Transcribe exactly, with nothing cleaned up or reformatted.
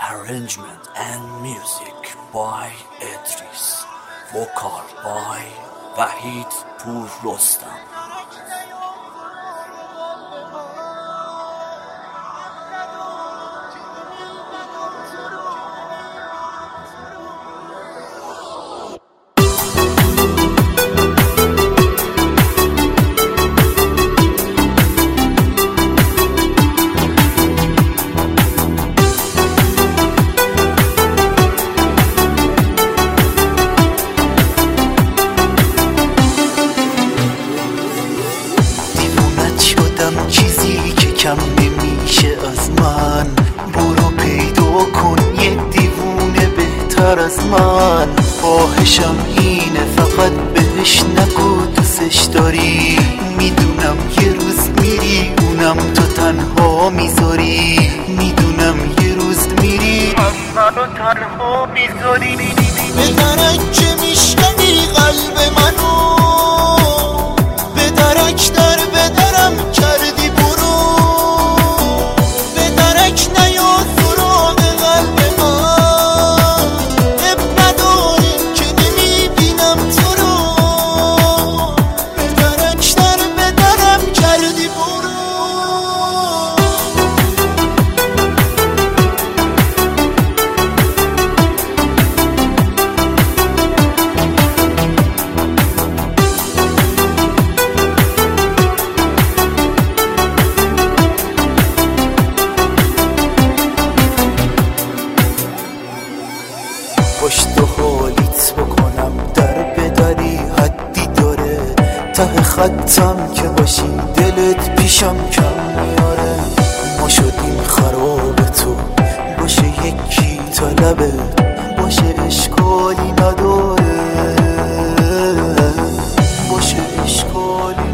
Arrangement and music by Edris. Vocal by Vahid Pur Rostam. چیزی که کم نمیشه از من، برو پیدا کن یه دیوونه بهتر از من. خواهشم اینه فقط بهش نگو دوستش داری، میدونم یه روز میری اونم تو تنها میذاری، میدونم یه روز میری منو تنها میذاری. به درک میشکنی قلب منو، به درک در به درم کردی برو، به درک نیا سراغ قلب من. اب نداره که نمیبینم تو رو، به درک در به درم کردی برو. پشت حالیت بکنم در بدری حدی داره، ته خطم که باشی دلت پیشم کم میاره. ما شدیم خراب تو باشه یکی طلبه، باشه اشکالی نداره، باشه اشکالی